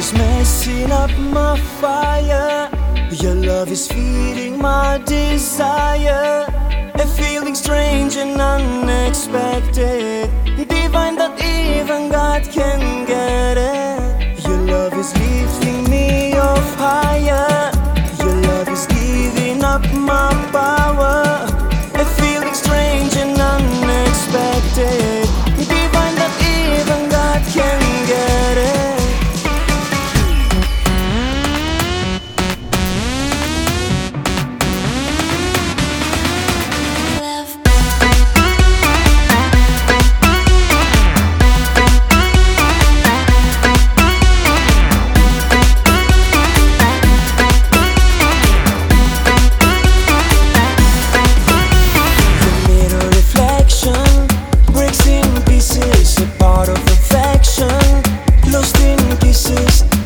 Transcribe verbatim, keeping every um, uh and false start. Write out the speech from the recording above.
is messing up my fire. Your love is feeding my desire. A feeling strange and unexpected, divine that even God can get it. Your love is lifting me off higher. Your love is giving up my power. A feeling strange and unexpected, divine that even God can get it. Breaks in pieces, a part of affection, lost in kisses.